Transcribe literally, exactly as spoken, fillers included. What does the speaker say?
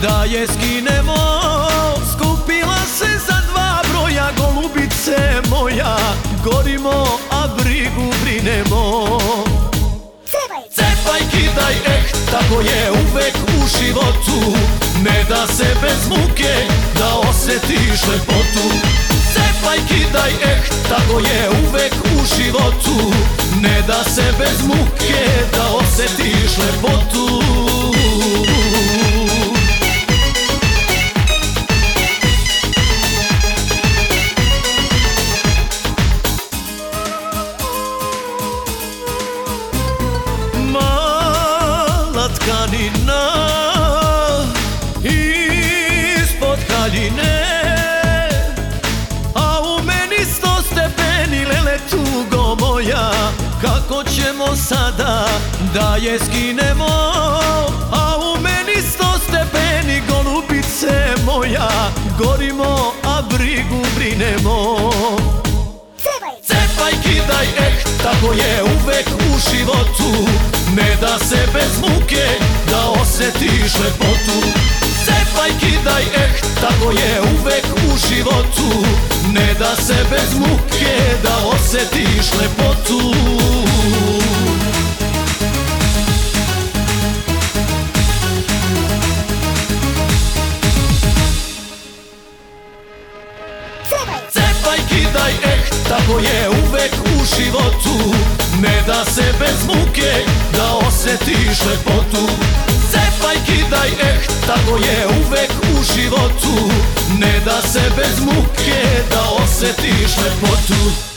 da je skinemo. Skupila se za dva broja, golubice moja, gorimo, a brigu brinemo. Cepaj, kidaj, eh, tako je uvek u životu. Ne da se bez muke da osjetiš lepotu. Cepaj, kidaj, eh, tako je uvek u životu. Ne da se bez muke da osjetiš lepotu. Mala tkanina ispod haljine, a u meni sto stepeni, lele tugo moja. Kako ćemo sada da je skinemo, a u meni sto stepeni, golubice moja, gorimo, a brigu brinemo. Cepaj, kidaj, eh, tako je uvek u životu. Ne da se bez muke da osjetiš lepotu. Cepaj, kidaj, eh, tako je uvek u životu. Ne da se bez muke da osjetiš lepotu. Cepaj, kidaj, eh, tako je uvek u životu. Ne da se bez muke da osjetiš lepotu. Cepaj, kidaj, eh, tako je uvek u životu. Ne da se bez muke da osjetiš lepotu.